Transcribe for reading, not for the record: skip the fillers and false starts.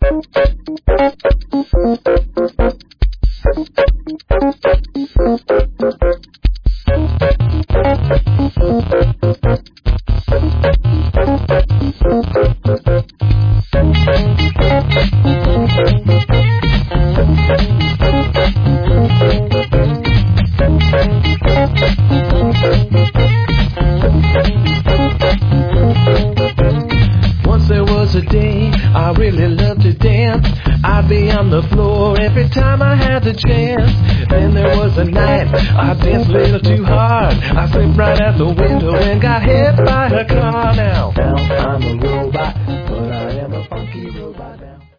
Once there was a day I really loved to dance. I'd be on the floor every time I had the chance. Then there was a night I danced a little too hard. I slipped right out the window and got hit by a car. Now I'm a robot, but I am a funky robot now.